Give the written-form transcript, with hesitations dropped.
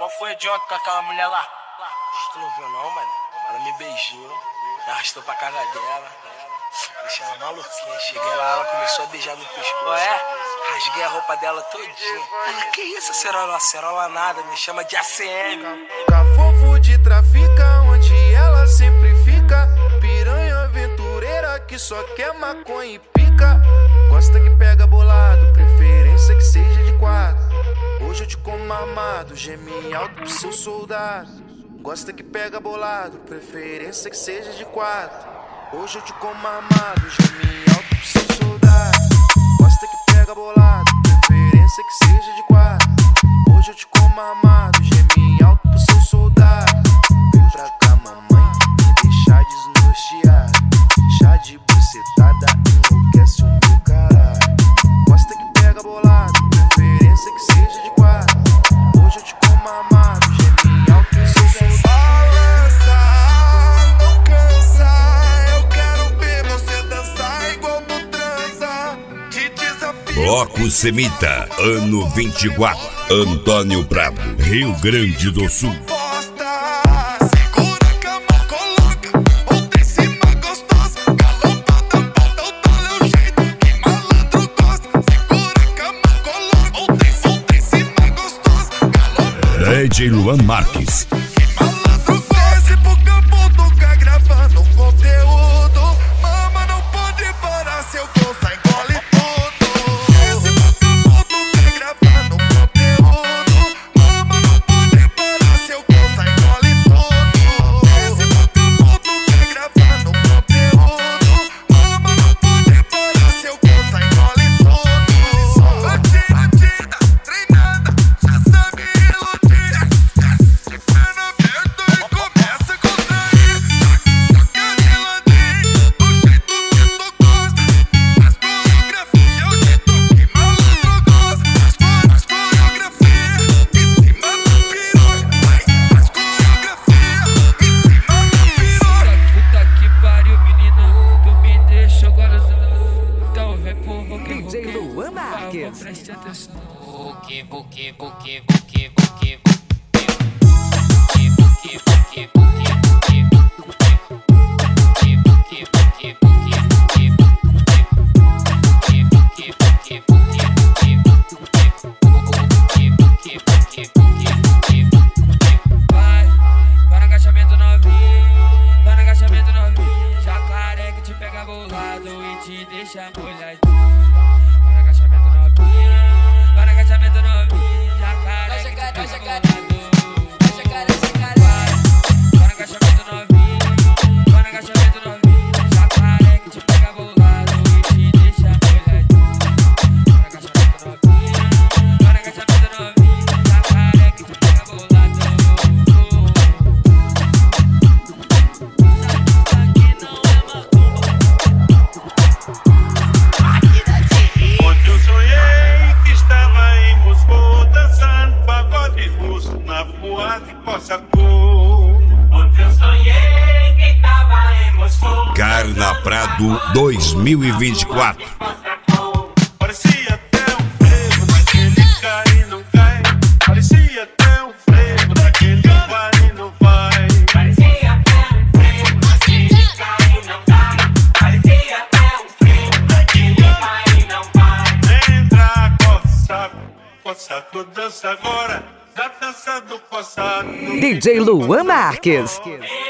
Qual foi de ontem com aquela mulher lá? Tu não viu não, mano? Ela me beijou, me arrastou pra casa dela. Deixei ela maluquinha. Cheguei lá, ela começou a beijar no pescoço. Rasguei a roupa dela todinha. Ela, que isso, acerola? Acerola nada, me chama de ACM. Cafofo de trafica, onde ela sempre fica. Piranha aventureira que só quer maconha e pica. Gosta que pega bolado, preferência que seja de quatro. Hoje eu te como armado, geme alto pro seu soldado. Gosta que pega bolado, preferência que seja de quatro. Hoje eu te como armado, geme alto pro seu soldado. Gosta que pega bolado, preferência que seja de quatro. Hoje eu te como armado, geme alto pro seu soldado. Vem pra cá, mamãe, me deixar desnorteado. Chá de bucetada enlouquece o meu caralho. Gosta que pega bolado, preferência que seja de quatro. Hoje eu te como armado, geme alto pro seu soldado. Balança, não cansa. Eu quero ver você dançar igual tu transa. Te desafio. Bloco Semita, ano 24, Antônio Prado, Rio Grande do Sul. DJ Luan Marques. Malandro desce pro campo, toca gravando conteúdo. Mama não pode parar, seu bolsa engole tudo. Desce pro campo, toca gravando conteúdo. Mama não pode parar, seu bolsa engole tudo. Desce pro campo, toca gravando conteúdo. Mama não pode parar, seu bolsa engole tudo. Batida, treinada, já sabe iludir. DJ Luan Marques. Preste atenção. Vai no agachamento novinho, vai no agachamento novinho. Jacaré que te pega bolado e te deixa molhadinho. Vai no agachamento novinho, vai no agachamento novinho. Jacaré que te pega bolado. Vai no agachamento novinho, vai no agachamento novinho. Jacaré que te pega bolado e te deixa molhadinho. Vai no agachamento novinho, vai no agachamento novinho. Jacaré que te pega bolado. Ontem eu sonhei que estava em Moscou dançando pagode russo na boate Cossacô. Ontem eu sonhei que estava em Moscou. Carna Prado 2024. Parecia até um frevo daquele cai e não cai. Parecia até um frevo daquele vai e não vai. Parecia até um frevo daquele cai e não cai. Parecia até um frevo daquele vai e não vai. Entra, Cossaco, Cossaco dança agora. Da dança do Cossaco. DJ Luan Marques.